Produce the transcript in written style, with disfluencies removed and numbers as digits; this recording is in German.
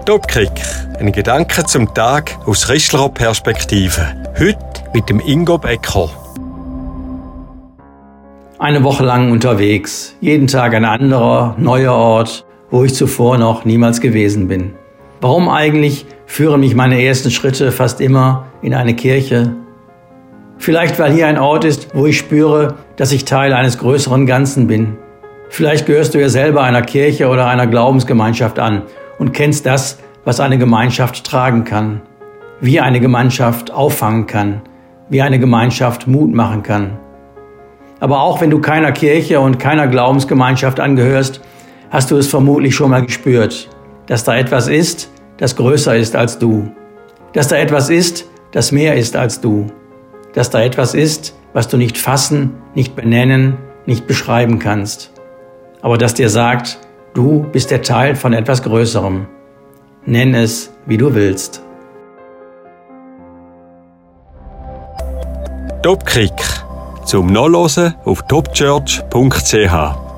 Topkick. Ein Gedanke zum Tag aus Christlicher Perspektive. Heute mit dem Ingo Becker. Eine Woche lang unterwegs. Jeden Tag ein anderer, neuer Ort, wo ich zuvor noch niemals gewesen bin. Warum eigentlich führen mich meine ersten Schritte fast immer in eine Kirche? Vielleicht, weil hier ein Ort ist, wo ich spüre, dass ich Teil eines größeren Ganzen bin. Vielleicht gehörst du ja selber einer Kirche oder einer Glaubensgemeinschaft an und kennst das, was eine Gemeinschaft tragen kann, wie eine Gemeinschaft auffangen kann, wie eine Gemeinschaft Mut machen kann. Aber auch wenn du keiner Kirche und keiner Glaubensgemeinschaft angehörst, hast du es vermutlich schon mal gespürt, dass da etwas ist, das größer ist als du, dass da etwas ist, das mehr ist als du, dass da etwas ist, was du nicht fassen, nicht benennen, nicht beschreiben kannst, aber das dir sagt, du bist der Teil von etwas Größerem. Nenn es, wie du willst. Topkick. Zum Nachlesen auf topchurch.ch